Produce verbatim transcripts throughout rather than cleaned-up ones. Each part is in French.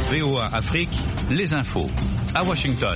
V O A Afrique, les infos. À Washington.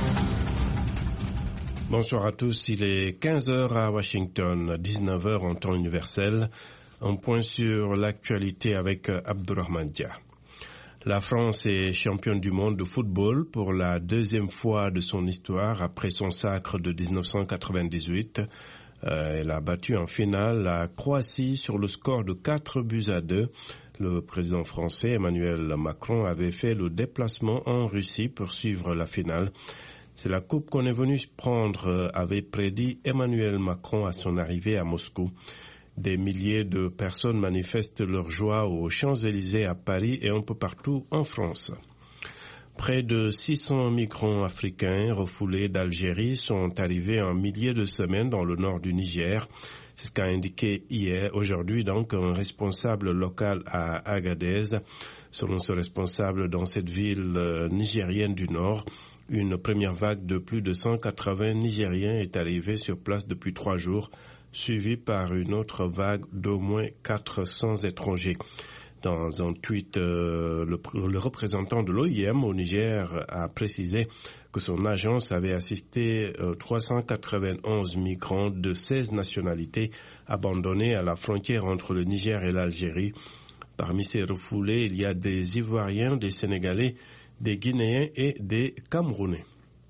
Bonsoir à tous, il est quinze heures à Washington, dix-neuf heures en temps universel. Un point sur l'actualité avec Abdurrahman Dia. La France est championne du monde de football pour la deuxième fois de son histoire après son sacre de dix-neuf cent quatre-vingt-dix-huit. Euh, elle a battu en finale la Croatie sur le score de quatre buts à deux. Le président français Emmanuel Macron avait fait le déplacement en Russie pour suivre la finale. C'est la coupe qu'on est venu prendre, avait prédit Emmanuel Macron à son arrivée à Moscou. Des milliers de personnes manifestent leur joie aux Champs-Élysées à Paris et un peu partout en France. Près de six cents migrants africains refoulés d'Algérie sont arrivés en milliers de semaines dans le nord du Niger. C'est ce qu'a indiqué hier, aujourd'hui donc, un responsable local à Agadez. Selon ce responsable, dans cette ville euh, nigérienne du nord, une première vague de plus de cent quatre-vingts Nigériens est arrivée sur place depuis trois jours, suivie par une autre vague d'au moins quatre cents étrangers. Dans un tweet, euh, le, le représentant de l'O I M au Niger a précisé que son agence avait assisté euh, trois cent quatre-vingt-onze migrants de seize nationalités abandonnés à la frontière entre le Niger et l'Algérie. Parmi ces refoulés, il y a des Ivoiriens, des Sénégalais, des Guinéens et des Camerounais.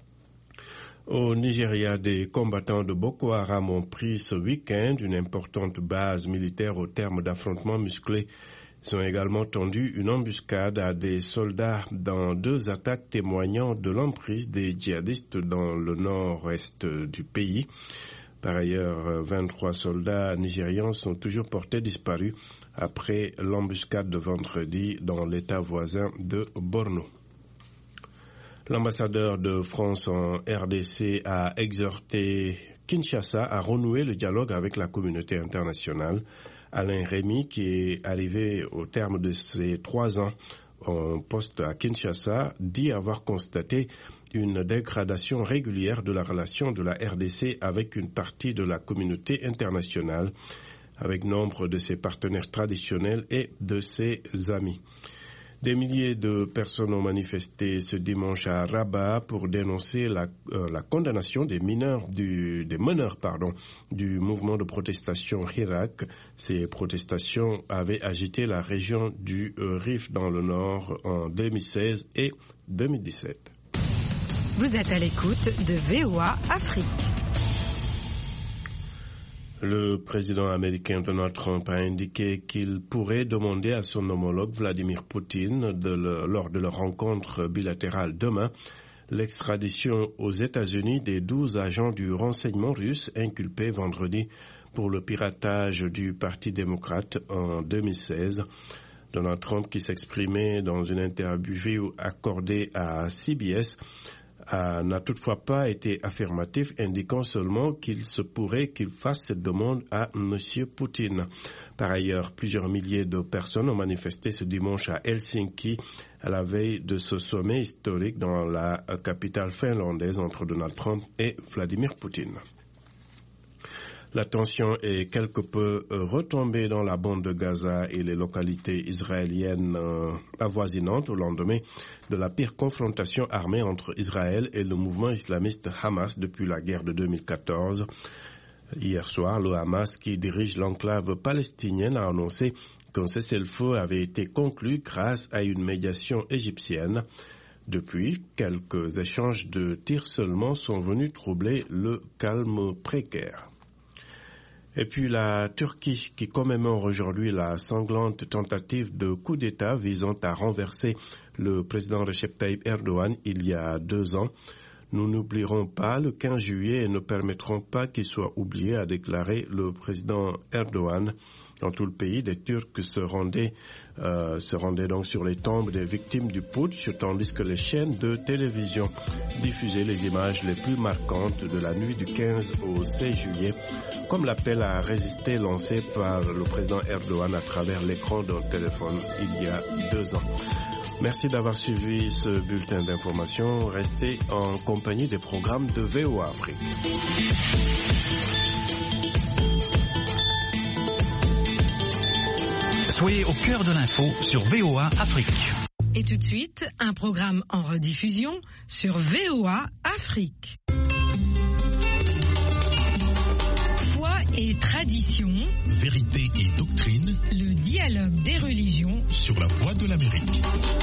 Au Nigeria, des combattants de Boko Haram ont pris ce week-end une importante base militaire au terme d'affrontements musclés. Ils ont également tendu une embuscade à des soldats dans deux attaques témoignant de l'emprise des djihadistes dans le nord-est du pays. Par ailleurs, vingt-trois soldats nigérians sont toujours portés disparus après l'embuscade de vendredi dans l'état voisin de Borno. L'ambassadeur de France en R D C a exhorté Kinshasa à renouer le dialogue avec la communauté internationale. Alain Rémy, qui est arrivé au terme de ses trois ans en poste à Kinshasa, dit avoir constaté une dégradation régulière de la relation de la R D C avec une partie de la communauté internationale, avec nombre de ses partenaires traditionnels et de ses amis. Des milliers de personnes ont manifesté ce dimanche à Rabat pour dénoncer la, euh, la condamnation des mineurs du, des meneurs, pardon, du mouvement de protestation Hirak. Ces protestations avaient agité la région du euh, Rif dans le nord en deux mille seize et deux mille dix-sept. Vous êtes à l'écoute de V O A Afrique. Le président américain Donald Trump a indiqué qu'il pourrait demander à son homologue Vladimir Poutine, de le, lors de leur rencontre bilatérale demain, l'extradition aux États-Unis des douze agents du renseignement russe inculpés vendredi pour le piratage du Parti démocrate en deux mille seize. Donald Trump, qui s'exprimait dans une interview accordée à C B S, Euh, n'a toutefois pas été affirmatif, indiquant seulement qu'il se pourrait qu'il fasse cette demande à M. Poutine. Par ailleurs, plusieurs milliers de personnes ont manifesté ce dimanche à Helsinki, à la veille de ce sommet historique dans la capitale finlandaise entre Donald Trump et Vladimir Poutine. La tension est quelque peu euh, retombée dans la bande de Gaza et les localités israéliennes euh, avoisinantes au lendemain de la pire confrontation armée entre Israël et le mouvement islamiste Hamas depuis la guerre de deux mille quatorze. Hier soir, le Hamas, qui dirige l'enclave palestinienne, a annoncé qu'un cessez-le-feu avait été conclu grâce à une médiation égyptienne. Depuis, quelques échanges de tirs seulement sont venus troubler le calme précaire. Et puis la Turquie, qui commémore aujourd'hui la sanglante tentative de coup d'État visant à renverser le président Recep Tayyip Erdogan il y a deux ans. Nous n'oublierons pas le quinze juillet et ne permettrons pas qu'il soit oublié, a déclaré le président Erdogan. Dans tout le pays, des Turcs se rendaient, euh, se rendaient donc sur les tombes des victimes du putsch, tandis que les chaînes de télévision diffusaient les images les plus marquantes de la nuit du quinze au seize juillet, comme l'appel à résister lancé par le président Erdogan à travers l'écran d'un téléphone il y a deux ans. Merci d'avoir suivi ce bulletin d'information. Restez en compagnie des programmes de V O A Afrique. Soyez au cœur de l'info sur V O A Afrique. Et tout de suite, un programme en rediffusion sur V O A Afrique. Foi et tradition, vérité et doctrine, le dialogue des religions sur la voie de l'Amérique.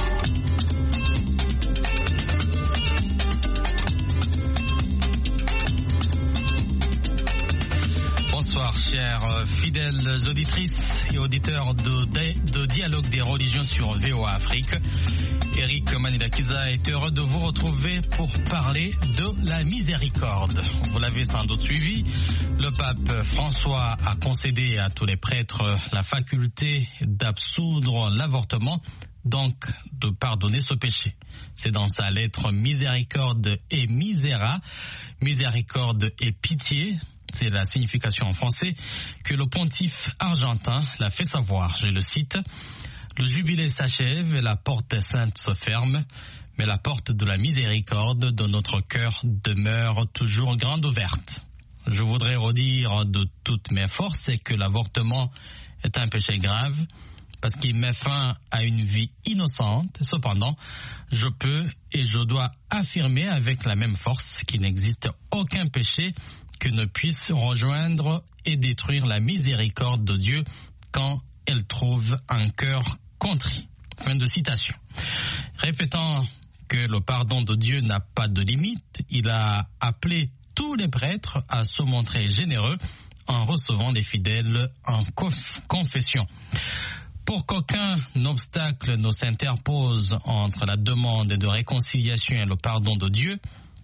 Bonsoir chers fidèles auditrices et auditeurs de, de, de Dialogue des religions sur V O A Afrique. Eric Manilakiza est heureux de vous retrouver pour parler de la miséricorde. Vous l'avez sans doute suivi, le pape François a concédé à tous les prêtres la faculté d'absoudre l'avortement, donc de pardonner ce péché. C'est dans sa lettre Miséricorde et Misera, miséricorde et pitié, c'est la signification en français, que le pontife argentin l'a fait savoir. Je le cite. Le jubilé s'achève et la porte sainte se ferme, mais la porte de la miséricorde de notre cœur demeure toujours grande ouverte. Je voudrais redire de toutes mes forces que l'avortement est un péché grave, parce qu'il met fin à une vie innocente. Cependant, je peux et je dois affirmer avec la même force qu'il n'existe aucun péché que ne puisse rejoindre et détruire la miséricorde de Dieu quand elle trouve un cœur contrit. Fin de citation. Répétant que le pardon de Dieu n'a pas de limite, il a appelé tous les prêtres à se montrer généreux en recevant les fidèles en conf- confession. Pour qu'aucun obstacle ne s'interpose entre la demande de réconciliation et le pardon de Dieu,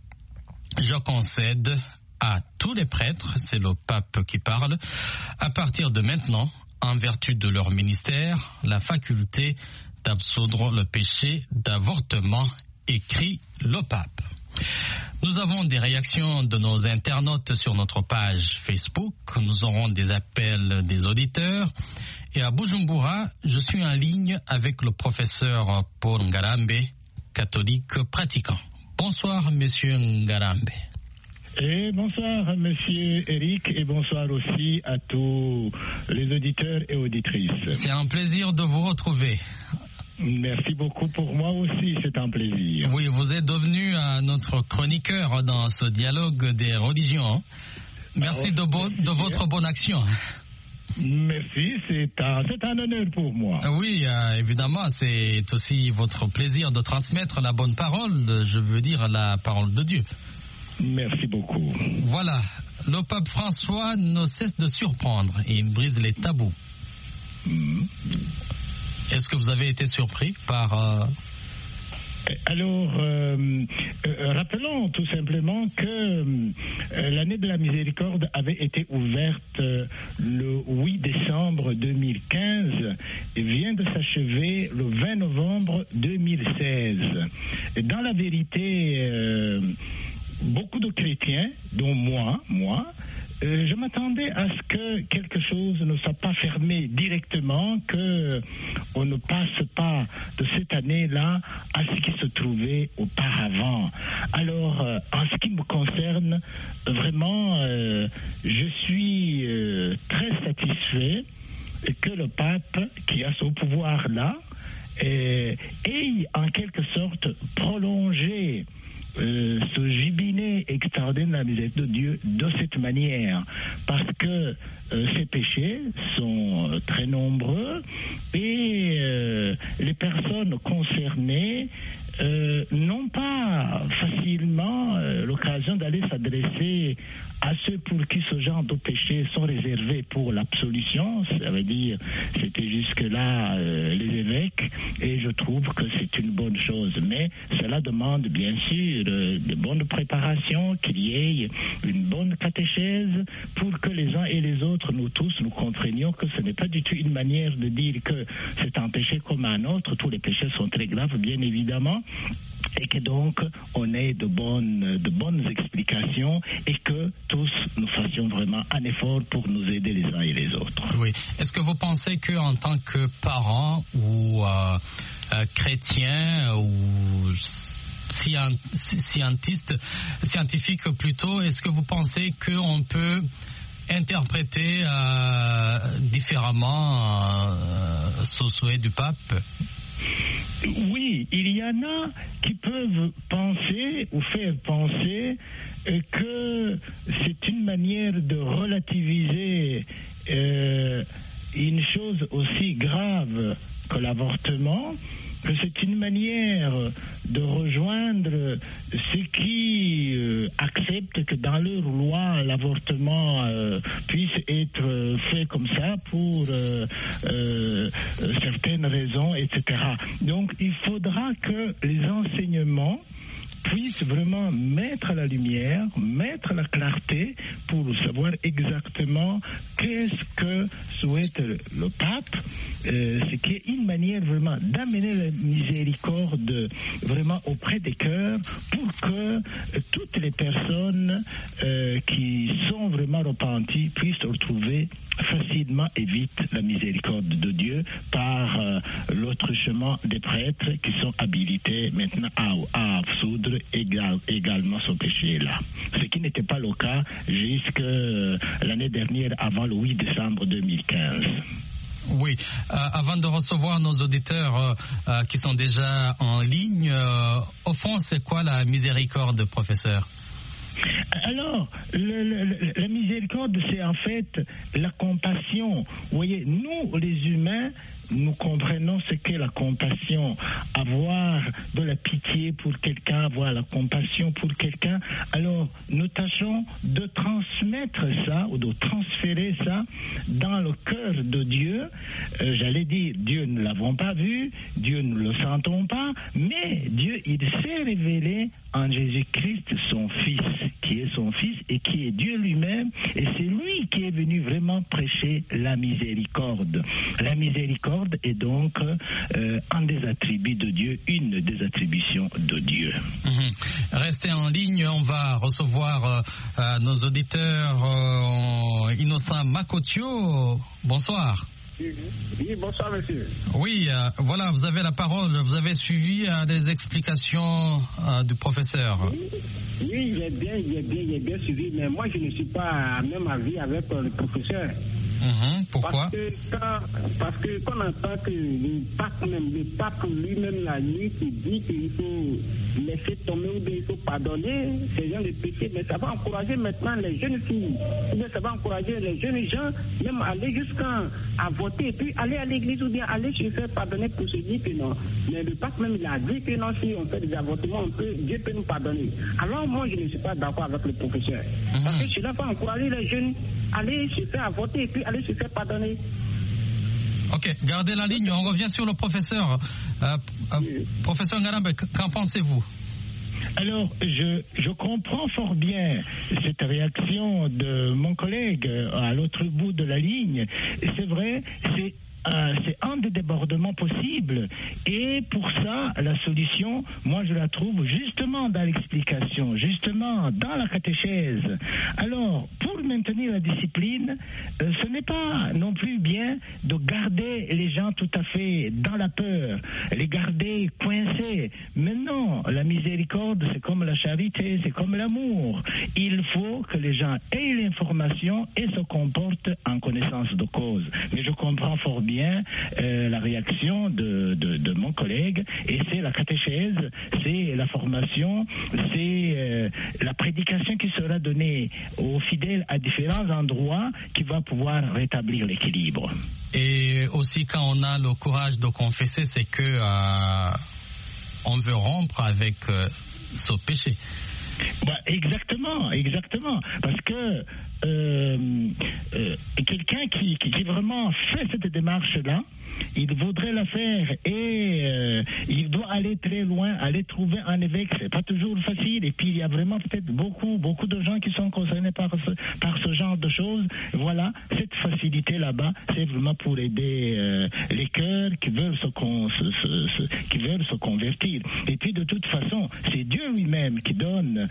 je concède à tous les prêtres, c'est le pape qui parle, à partir de maintenant, en vertu de leur ministère, la faculté d'absoudre le péché d'avortement, écrit le pape. Nous avons des réactions de nos internautes sur notre page Facebook, nous aurons des appels des auditeurs, et à Bujumbura, je suis en ligne avec le professeur Paul Ngarambe, catholique pratiquant. Bonsoir, monsieur Ngarambe. Et bonsoir monsieur Eric et bonsoir aussi à tous les auditeurs et auditrices. C'est un plaisir de vous retrouver. Merci beaucoup, pour moi aussi c'est un plaisir. Oui, vous êtes devenu euh, notre chroniqueur dans ce dialogue des religions. Merci oh, de, bo- merci de votre bonne action. Merci, c'est un, c'est un honneur pour moi. Oui, euh, évidemment, c'est aussi votre plaisir de transmettre la bonne parole, je veux dire la parole de Dieu. Merci beaucoup. Voilà, le pape François ne cesse de surprendre et il brise les tabous. Mmh. Est-ce que vous avez été surpris par... Euh... Alors, euh, euh, rappelons tout simplement que euh, l'année de la miséricorde avait été ouverte euh, le huit décembre deux mille quinze et vient de s'achever le vingt novembre deux mille seize. Et dans la vérité... Euh, Beaucoup de chrétiens, dont moi, moi, euh, je m'attendais à ce que quelque chose ne soit pas fermé directement, que on ne passe pas de cette année-là à ce qui se trouvait auparavant. Alors, euh, en ce qui me concerne, vraiment, euh, je suis euh, très satisfait que le pape, qui a ce pouvoir-là, euh, ait en quelque sorte prolongé Euh, ce jubilé extraordinaire de la miséricorde de Dieu de cette manière, parce que euh, ces péchés sont euh, très nombreux et euh, les personnes concernées euh, n'ont pas facilement euh, l'occasion d'aller s'adresser à ceux pour qui ce genre de péchés sont réservés pour l'absolution, ça veut dire c'était jusque-là euh, les évêques, et je trouve que c'est une bonne chose, mais cela demande bien sûr euh, de bonnes préparations, qu'il y ait une bonne catéchèse pour que les uns et les autres, nous tous, nous comprenions que ce n'est pas du tout une manière de dire que c'est un péché comme un autre, tous les péchés sont très graves bien évidemment, et que donc on ait de bonnes, de bonnes explications et que tous nous fassions vraiment un effort pour nous aider les uns et les autres. Oui. Est-ce que vous pensez qu'en tant que parents ou euh, euh, chrétiens ou scientiste, scientifique plutôt, est-ce que vous pensez qu'on peut interpréter euh, différemment euh, ce souhait du pape? Oui, il y en a qui peuvent penser ou faire penser euh, que c'est une manière de relativiser euh, une chose aussi grave que l'avortement, que c'est une manière de rejoindre ceux qui euh, acceptent que dans leur loi, l'avortement euh, puisse être fait comme ça pour euh, euh, certaines raisons, et cetera. Donc, il faudra que les enseignements puissent vraiment mettre la lumière, mettre la clarté pour savoir exactement qu'est-ce que souhaite le pape, euh, ce qui est une manière vraiment d'amener la miséricorde vraiment auprès des cœurs pour que euh, toutes les personnes euh, qui sont vraiment repenties puissent retrouver facilement et vite la miséricorde de Dieu par euh, l'autre chemin des prêtres qui sont habilités maintenant à, à absoudre égal, également ce péché-là. Ce qui n'était pas le cas jusque euh, l'année dernière avant le huit décembre deux mille quinze. Oui, euh, avant de recevoir nos auditeurs euh, euh, qui sont déjà en ligne, euh, au fond, c'est quoi la miséricorde, professeur ? Alors, le, le, la miséricorde, c'est en fait la compassion. Vous voyez, nous, les humains, nous comprenons ce qu'est la compassion. Avoir de la pitié pour quelqu'un, avoir la compassion pour quelqu'un. Alors, nous tâchons de transmettre ça, ou de transférer ça dans le cœur de Dieu. Euh, j'allais dire, Dieu ne l'avons pas vu, Dieu ne le sentons pas, mais Dieu, il s'est révélé en Jésus-Christ, son Fils, qui est son Fils et qui est Dieu lui-même, et c'est lui qui est venu vraiment prêcher la miséricorde. La miséricorde est donc euh, un des attributs de Dieu, une des attributions de Dieu. Mmh. Restez en ligne, on va recevoir euh, euh, nos auditeurs. euh, Innocent Makotio, bonsoir. Oui, bonsoir monsieur. Oui, euh, voilà, vous avez la parole. Vous avez suivi euh, des explications euh, du professeur. Oui, oui, j'ai bien, j'ai bien, j'ai bien suivi, mais moi je ne suis pas à même avis avec euh, le professeur. Mmh, pourquoi? Parce que quand, parce que quand on entend que le pape même, le pape lui-même la nuit qui dit qu'il faut laisser tomber ou bien il faut pardonner ces gens de péché, mais ça va encourager maintenant les jeunes filles, ou bien ça va encourager les jeunes gens même à aller jusqu'à à voter et puis aller à l'église ou bien aller se faire pardonner pour se dire que non. Mais le pape même il a dit que non, si on fait des avortements, on peut, Dieu peut nous pardonner. Alors moi je ne suis pas d'accord avec le professeur. Mmh. Parce que cela va encourager les jeunes à aller se faire voter et puis aller se faire pardonner. Ok, gardez la ligne, on revient sur le professeur. Euh, euh, oui. Professeur Ngarambe, qu'en pensez-vous? Alors, je, je comprends fort bien cette réaction de mon collègue à l'autre bout de la ligne. C'est vrai, c'est Euh, c'est un des débordements possibles, et pour ça la solution, moi je la trouve justement dans l'explication, justement dans la catéchèse. Alors pour maintenir la discipline, euh, ce n'est pas non plus bien de garder les gens tout à fait dans la peur, les garder coincés, mais non, la miséricorde c'est comme la charité, c'est comme l'amour. Il faut que les gens aient l'information et se comportent en connaissance de cause. Mais je comprends fort bien bien euh, la réaction de, de, de mon collègue, et c'est la catéchèse, c'est la formation, c'est euh, la prédication qui sera donnée aux fidèles à différents endroits qui va pouvoir rétablir l'équilibre. Et aussi quand on a le courage de confesser, c'est que euh, on veut rompre avec euh, ce péché. Bah, exactement, exactement, parce que euh, euh, quelqu'un qui, qui, qui vraiment fait cette démarche-là, il voudrait la faire et euh, il doit aller très loin, aller trouver un évêque, c'est pas toujours facile, et puis il y a vraiment peut-être beaucoup, beaucoup de gens qui sont concernés par ce, par ce genre de choses. Voilà, cette facilité là-bas, c'est vraiment pour aider euh, les cœurs qui veulent se, con, se, se, se, qui veulent se convertir. Et puis de toute façon, c'est Dieu lui-même qui donne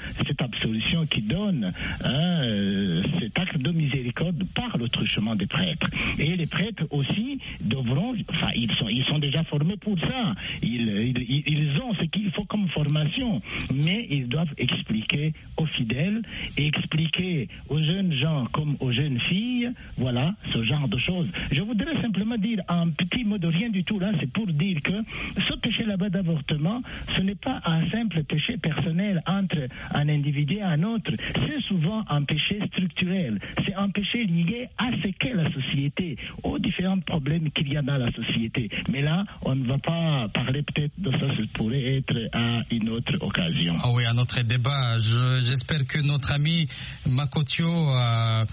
cette absolution qui donne hein, euh, cet acte de miséricorde par le truchement des prêtres. Et les prêtres aussi devront, enfin ils sont, ils sont déjà formés pour ça, ils, ils, ils ont ce qu'il faut comme formation, mais ils doivent expliquer aux fidèles et expliquer aux jeunes gens comme aux jeunes filles, voilà, ce genre de choses. Je voudrais simplement dire un petit mot de rien du tout là, c'est pour dire que ce péché là-bas d'avortement, ce n'est pas un simple péché personnel entre un individu et un autre, c'est souvent un péché structurel, c'est un péché lié à ce qu'est la société, aux différents problèmes qu'il y a dans la société. Mais là, on ne va pas parler peut-être de ça, ça pourrait être à une autre occasion. Ah oui, à notre débat, Je, j'espère que notre ami Makotio a,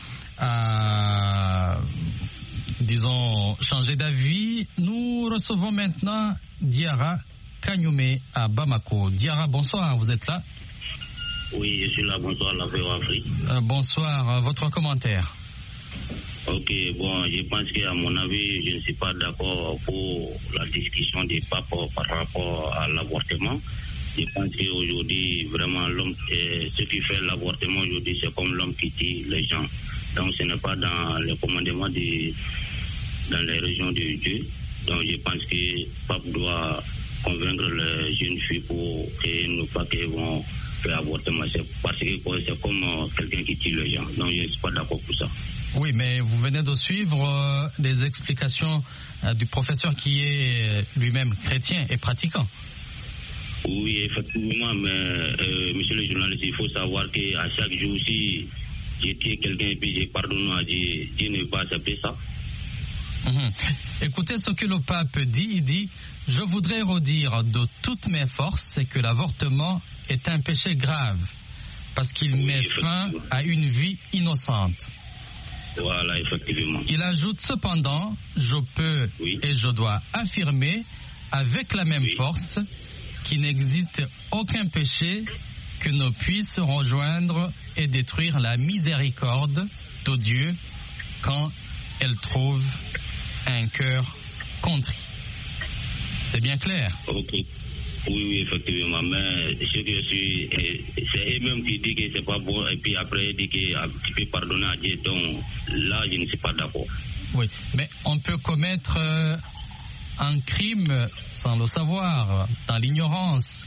a, disons, changé d'avis. Nous recevons maintenant Diarra Kanyume à Bamako. Diarra, bonsoir, vous êtes là? Oui, je suis là, bonsoir, la V O Afrique. Euh, bonsoir, votre commentaire? Ok, bon, je pense qu'à mon avis, je ne suis pas d'accord pour la discussion des papes par rapport à l'avortement. Je pense qu'aujourd'hui, vraiment, l'homme, euh, ce qui fait l'avortement aujourd'hui, c'est comme l'homme qui tue les gens. Donc, ce n'est pas dans le commandement de, dans les régions de Dieu. Donc, je pense que le pape doit convaincre les jeunes filles pour qu'elles ne pas qu'elles vont faire avortement. C'est parce que c'est comme euh, quelqu'un qui tue les gens. Donc, je ne suis pas d'accord pour ça. Oui, mais vous venez de suivre euh, des explications euh, du professeur qui est lui-même chrétien et pratiquant. Oui, effectivement, mais euh, monsieur le journaliste, il faut savoir qu'à chaque jour, si j'ai tué quelqu'un et puis j'ai pardonné à Dieu, Dieu ne va pas accepter ça. Mmh. Écoutez ce que le pape dit, il dit « Je voudrais redire de toutes mes forces que l'avortement est un péché grave, parce qu'il oui, met fin à une vie innocente. » Voilà, effectivement. Il ajoute cependant « Je peux oui. et je dois affirmer avec la même oui. force qu'il n'existe aucun péché que ne puisse rejoindre et détruire la miséricorde de Dieu quand elle trouve un cœur contrit. » C'est bien clair? Ok. Oui, oui, effectivement. Mais ce que je suis, c'est eux-mêmes qui disent que c'est pas bon, et puis après, ils disent que tu peux pardonner à Dieu. Donc là, je ne suis pas d'accord. Oui, mais on peut commettre euh, un crime sans le savoir, dans l'ignorance.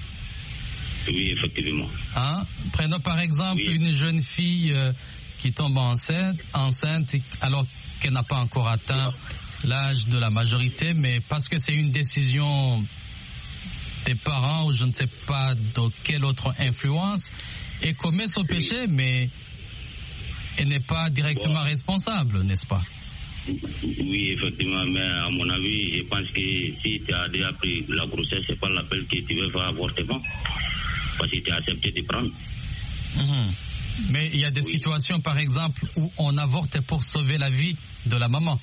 Oui, effectivement. Hein? Prenons par exemple oui. une jeune fille euh, qui tombe enceinte, enceinte alors qu'elle n'a pas encore atteint l'âge de la majorité, mais parce que c'est une décision des parents ou je ne sais pas de quelle autre influence, et commet ce péché, mais elle n'est pas directement bon. responsable, n'est-ce pas? Oui, effectivement, mais à mon avis, je pense que si tu as déjà pris la grossesse, c'est pas l'appel que tu veux faire avortement, parce que tu as accepté de prendre. Mmh. Mais il y a des oui. situations, par exemple, où on avorte pour sauver la vie de la maman.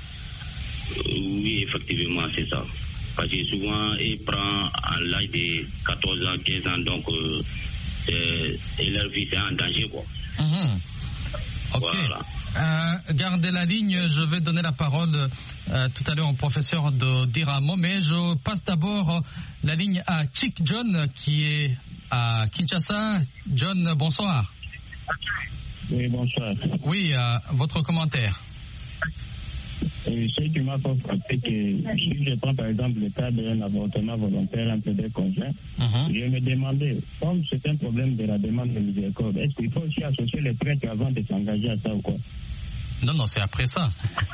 Oui, effectivement, c'est ça. Parce que souvent, il prend à l'âge de quatorze ans, quinze ans, donc euh, et leur vie c'est en danger, quoi. Mmh. Ok. Voilà. Euh, gardez la ligne, je vais donner la parole euh, tout à l'heure au professeur de Diramo, mais je passe d'abord la ligne à Chick John qui est à Kinshasa. John, bonsoir. Oui, bonsoir. Oui, euh, votre commentaire. Et ce qui m'a fait frapper, que si je prends par exemple le cas d'un avortement volontaire entre deux conjoints, uh-huh. je me demandais, comme c'est un problème de la demande de miséricorde, est-ce qu'il faut aussi associer les prêtres avant de s'engager à ça ou quoi? Non, non, c'est après ça.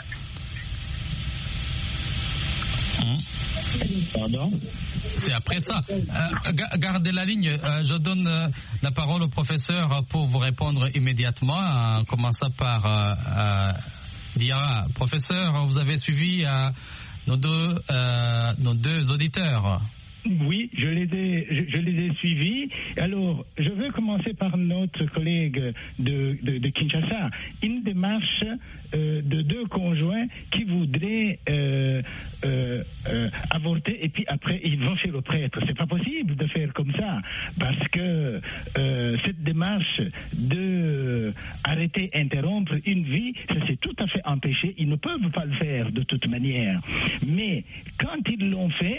Hum. Pardon? C'est après ça. Euh, gardez la ligne. Euh, je donne euh, la parole au professeur pour vous répondre immédiatement, en commençant par euh, euh, Diarra. Professeur, vous avez suivi euh, nos, deux, euh, nos deux auditeurs. Oui, je les ai, je, je les ai suivis. Alors, je veux commencer par notre collègue de, de, de Kinshasa. Une démarche euh, de deux conjoints qui voudraient euh, euh, euh, avorter et puis après ils vont chez le prêtre. C'est pas possible de faire comme ça parce que euh, cette démarche de arrêter, interrompre une vie, ça c'est tout à fait empêché. Ils ne peuvent pas le faire de toute manière. Mais quand ils l'ont fait,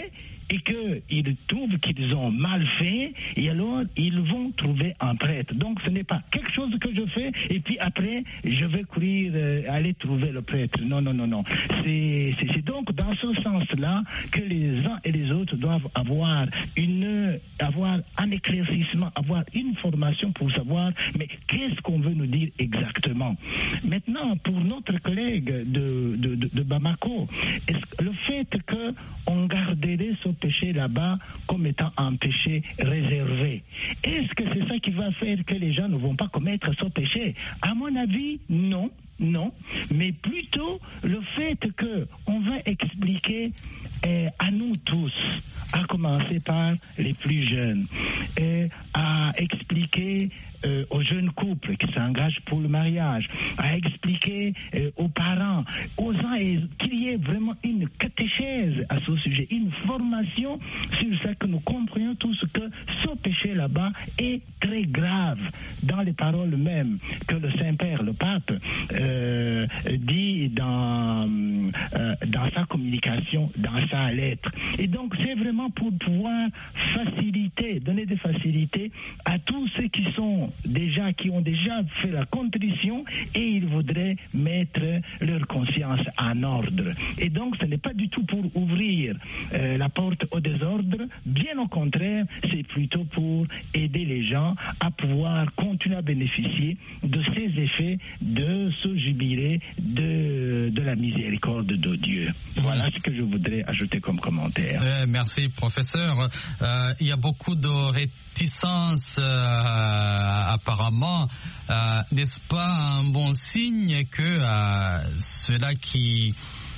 et qu'ils trouvent qu'ils ont mal fait, et alors ils vont trouver un prêtre. Donc ce n'est pas quelque chose que je fais et puis après je vais courir euh, aller trouver le prêtre. Non, non, non, non. C'est, c'est, c'est donc dans ce sens-là que les uns et les autres doivent avoir une, avoir un éclaircissement, avoir une formation pour savoir mais qu'est-ce qu'on veut nous dire exactement. Maintenant, pour notre collègue de, de, de, de Bamako, est-ce que le fait qu'on garderait ce péché là-bas comme étant un péché réservé, est-ce que c'est ça qui va faire que les gens ne vont pas commettre ce péché? À mon avis, non. Non, mais plutôt le fait qu'on va expliquer euh, à nous tous, à commencer par les plus jeunes, et à expliquer euh, aux jeunes couples qui s'engagent pour le mariage, à expliquer euh, aux parents, aux uns et qu'il y ait vraiment une catéchèse à ce sujet, une formation sur ça, que nous comprenions tous que ce péché là-bas est très grave dans les paroles mêmes que le Saint-Père, le Pape, euh, dit dans, euh, dans sa communication, dans sa lettre. Et donc c'est vraiment pour pouvoir faciliter, donner des facilités à tous ceux qui sont déjà, qui ont déjà fait la contrition et ils voudraient mettre leur conscience en ordre. Et donc ce n'est pas du tout pour ouvrir euh, la porte au désordre, bien au contraire, c'est plutôt pour aider les gens à pouvoir continuer à bénéficier de ces effets de ce jubilé de, de la miséricorde de Dieu. Voilà ce que je voudrais ajouter comme commentaire. Euh, merci, professeur. Euh, il y a beaucoup de réticence euh, apparemment. Euh, n'est-ce pas un bon signe que euh, ceux-là qui,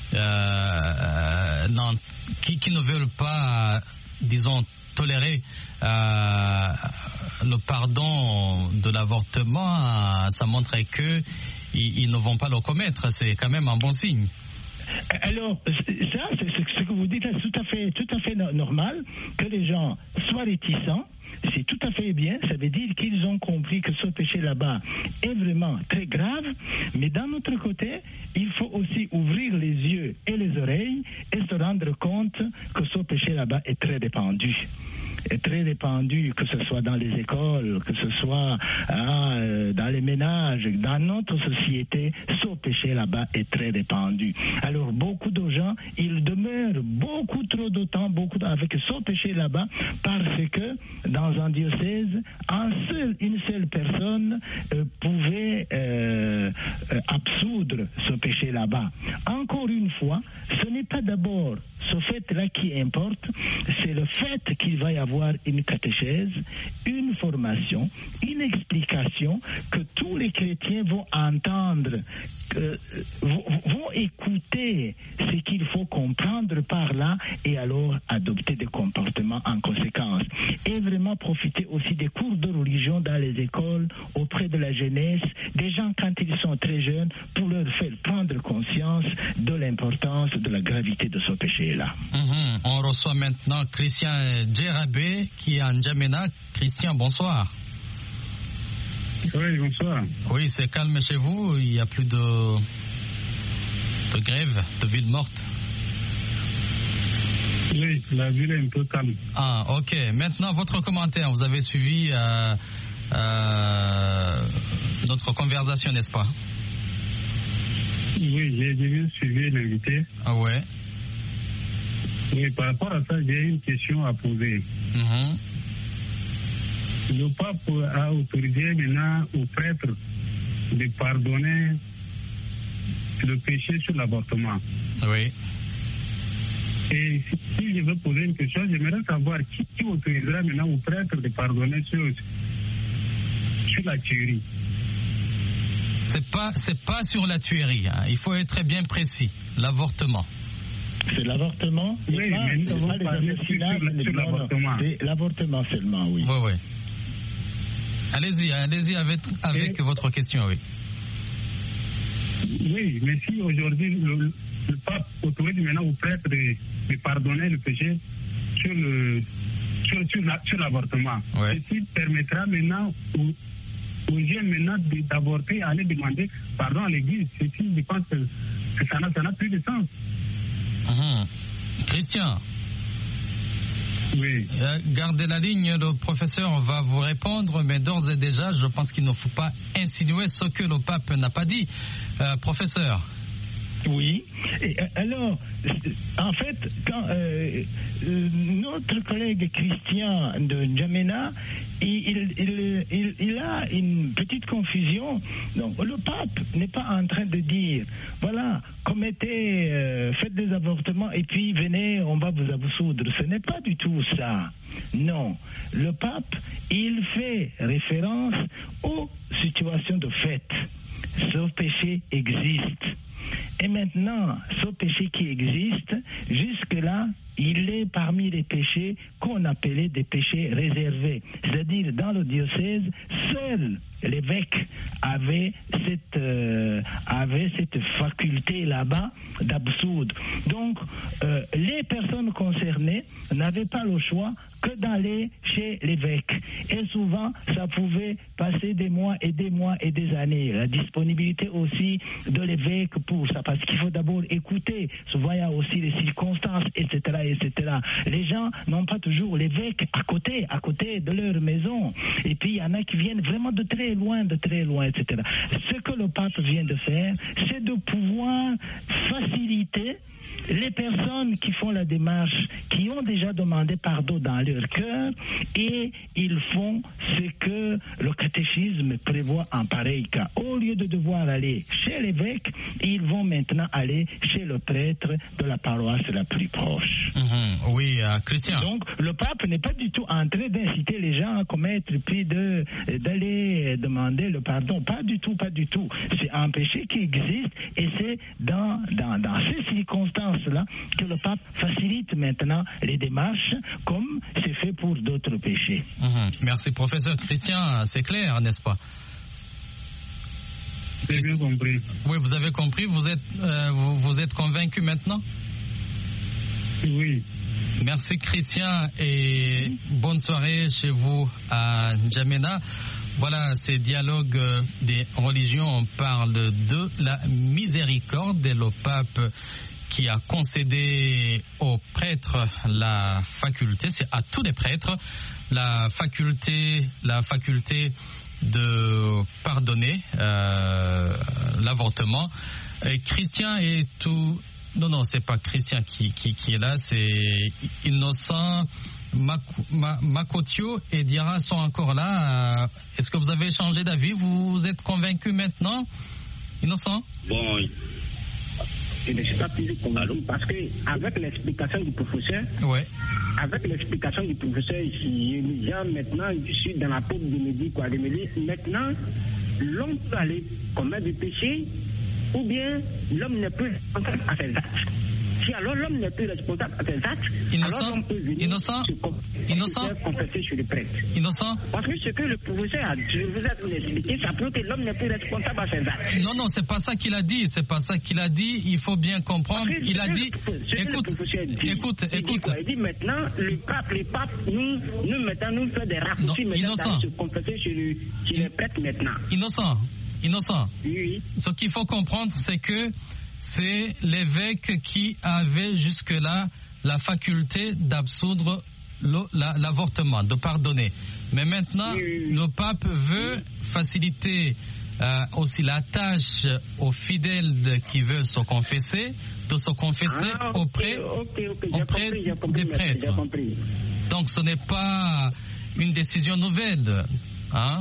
euh, non, qui, qui ne veulent pas, disons, tolérer euh, le pardon de l'avortement, euh, ça montre que ils, ils ne vont pas le commettre. C'est quand même un bon signe. Alors, ça, c'est ce que vous dites, c'est tout à fait, tout à fait normal que les gens soient réticents. C'est tout à fait bien, ça veut dire qu'ils ont compris que ce péché là-bas est vraiment très grave, mais d'un autre côté, il faut aussi ouvrir les yeux et les oreilles et se rendre compte que ce péché là-bas est très répandu. Est très répandu, que ce soit dans les écoles, que ce soit ah, euh, dans les ménages, dans notre société, ce péché là-bas est très répandu. Alors beaucoup de gens, ils demeurent beaucoup trop de temps beaucoup avec ce péché là-bas parce que dans un diocèse, un seul, une seule personne euh, pouvait euh, euh, absoudre ce péché là-bas. Encore une fois, ce n'est pas d'abord ce fait-là qui importe, c'est le fait qu'il va y avoir une catéchèse, une formation, une explication que tous les chrétiens vont entendre, que, vont, vont écouter ce qu'il faut comprendre par là et alors adopter des comportements en conséquence. Et vraiment profiter aussi des cours de religion dans les écoles, auprès de la jeunesse, des gens quand ils sont très jeunes, pour leur faire prendre conscience de l'importance, de la gravité de ce péché-là. Mmh. On reçoit maintenant Christian Djerabé qui est en N'Djamena. Christian, bonsoir. Oui, bonsoir. Oui, c'est calme chez vous, il n'y a plus de, de grève, de ville morte. Oui, la ville est un peu calme. Ah, ok. Maintenant, votre commentaire. Vous avez suivi euh, euh, notre conversation, n'est-ce pas? Oui, j'ai bien suivi l'invité. Ah ouais. Oui, par rapport à ça, j'ai une question à poser. Mm-hmm. Le pape a autorisé maintenant aux prêtres de pardonner le péché sur l'avortement. Oui. Et si je veux poser une question, j'aimerais savoir qui, qui autorisera maintenant aux prêtres de pardonner sur, sur la tuerie. C'est pas, c'est pas sur la tuerie. Hein. Il faut être très bien précis. L'avortement. C'est l'avortement. Oui, mais nous avons parlé sur, sur, sur l'avortement. C'est l'avortement seulement, oui. Oui, oui. Allez-y, allez-y avec, avec Et, votre question, oui. Oui, mais si aujourd'hui le, le pape autorise maintenant aux prêtres de, de pardonner le péché sur le sur, sur, la, sur l'avortement, oui. Ce qui permettra maintenant aux, aux jeunes maintenant d'avorter, aller demander pardon à l'église. Ceci, je pense que, que ça n'a ça n'a plus de sens. Mmh. Christian, Oui. Euh, gardez la ligne, le professeur va vous répondre, mais d'ores et déjà, je pense qu'il ne faut pas insinuer ce que le pape n'a pas dit. Euh, professeur. Oui. Et alors, en fait, quand euh, notre collègue Christian de N'Djamena, il, il, il, il a une petite confusion. Donc, le pape n'est pas en train de dire, voilà, commettez, euh, faites des avortements et puis venez, on va vous absoudre. Ce n'est pas du tout ça. Non. Le pape, il fait référence aux situations de fait. Ce péché existe. Et maintenant, ce péché qui existe, jusque-là, il est parmi les péchés qu'on appelait des péchés réservés. C'est-à-dire, dans le diocèse, seul l'évêque avait cette, euh, avait cette faculté là-bas d'absoudre. Donc, euh, les personnes concernées n'avaient pas le choix que d'aller chez l'évêque. Et souvent, ça pouvait passer des mois et des mois et des années. La disponibilité aussi de l'évêque pour ça, parce qu'il faut d'abord écouter. Souvent, il y a aussi les circonstances, et cetera, et cetera. Les gens n'ont pas toujours l'évêque à côté, à côté de leur maison. Et puis, il y en a qui viennent vraiment de très loin, de très loin, et cetera. Ce que le pape vient de faire, c'est de pouvoir faciliter les personnes qui font la démarche, qui ont déjà demandé pardon dans leur cœur, et ils font ce que le catéchisme prévoit en pareil cas. Au lieu de devoir aller chez l'évêque, ils vont maintenant aller chez le prêtre de la paroisse la plus proche. Mmh, oui, euh, Christian. Donc, le pape n'est pas du tout en train d'inciter les gens à commettre, puis de, d'aller demander le pardon. Pas du tout, pas du tout. C'est un péché qui existe, et c'est dans, dans, dans ces circonstances là que le pape facilite maintenant les démarches comme c'est fait pour d'autres péchés. Mmh. Merci professeur. Christian, c'est clair, n'est-ce pas? J'ai bien compris. Oui, vous avez compris, vous êtes, euh, vous, vous êtes convaincu maintenant? Oui. Merci Christian et bonne soirée chez vous à N'Djamena. Voilà, ces dialogues des religions, on parle de la miséricorde et le pape qui a concédé aux prêtres la faculté, c'est à tous les prêtres, la faculté, la faculté de pardonner euh, l'avortement. Et Christian est tout... Non, non, c'est pas Christian qui, qui, qui est là, c'est Innocent, Makotio et Diarra sont encore là. Est-ce que vous avez changé d'avis? Vous êtes convaincu maintenant, Innocent? Bon, je ne suis pas plus convaincu parce que avec l'explication du professeur, ouais. avec l'explication du professeur, je, maintenant, je suis dans la peau de me dire quoi, de me dire maintenant, l'homme peut aller commettre des péchés, ou bien l'homme n'est plus responsable à ses actes. Si alors l'homme n'est plus responsable à ses actes, Innocent, alors l'homme peut venir Innocent, se Innocent, confesser chez le prêtre. Innocent. Parce que ce que le professeur a, je vous ai expliqué, ça prouve que l'homme n'est plus responsable à ses actes. Non, non, c'est pas ça qu'il a dit, c'est pas ça qu'il a dit, il faut bien comprendre. Que, il a dit, le, écoute, dit, écoute, il écoute. Dit il dit maintenant, le pape, les papes, nous, nous maintenant, nous faisons des raccourcis maintenant d'aller se confesser chez le, chez le prêtre maintenant. Innocent. Innocent. Oui. Ce qu'il faut comprendre, c'est que c'est l'évêque qui avait jusque-là la faculté d'absoudre l'avortement, de pardonner. Mais maintenant, oui. le pape veut faciliter euh, aussi la tâche aux fidèles qui veulent se confesser, de se confesser ah, okay, auprès, okay, okay. auprès compris, compris, des prêtres. Donc ce n'est pas une décision nouvelle, hein?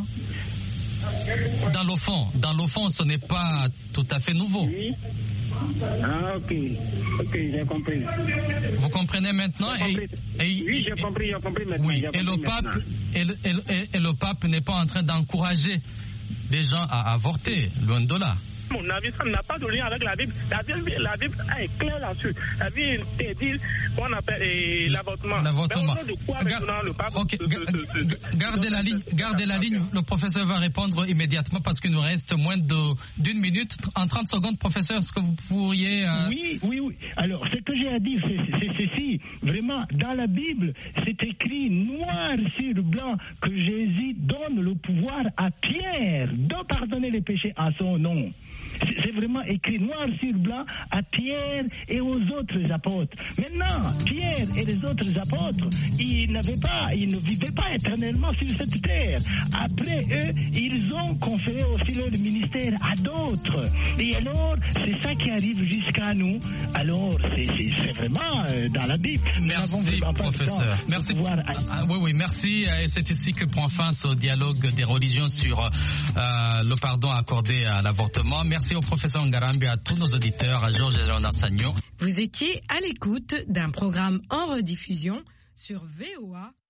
Dans le fond, dans le fond, ce n'est pas tout à fait nouveau. Oui. Ah, ok. Ok, j'ai compris. Vous comprenez maintenant? Et, et, oui, j'ai compris, j'ai compris maintenant. Oui, compris et, le pape, et, le, et, et le pape n'est pas en train d'encourager les gens à avorter, loin de là. Mon avis, ça n'a pas de lien avec la Bible. La Bible, la Bible est claire là-dessus. La Bible dit qu'on appelle eh, l'avortement. L'avortement. Ok, gardez la ligne, gardez la ligne. Le professeur va répondre immédiatement parce qu'il nous reste moins de d'une minute. En trente secondes, professeur, est-ce que vous pourriez... Euh... Oui, oui, oui. Alors, ce que j'ai à dire, c'est ceci. Vraiment, dans la Bible, c'est écrit noir sur blanc que Jésus donne le pouvoir à Pierre de pardonner les péchés en son nom. C'est vraiment écrit noir sur blanc à Pierre et aux autres apôtres. Maintenant, Pierre et les autres apôtres, ils n'avaient pas, ils ne vivaient pas éternellement sur cette terre. Après eux, ils ont conféré aussi leur ministère à d'autres. Et alors, c'est ça qui arrive jusqu'à nous. Alors, c'est vraiment euh, dans la Bible. Merci, professeur. Merci. Pouvoir... Ah, oui, oui, merci. Et c'est ici que prend fin ce dialogue des religions sur euh, le pardon accordé à l'avortement. Merci au professeur Ngarambi, à tous nos auditeurs, à Georges et Léonard Sagnon. Vous étiez à l'écoute d'un programme en rediffusion sur V O A.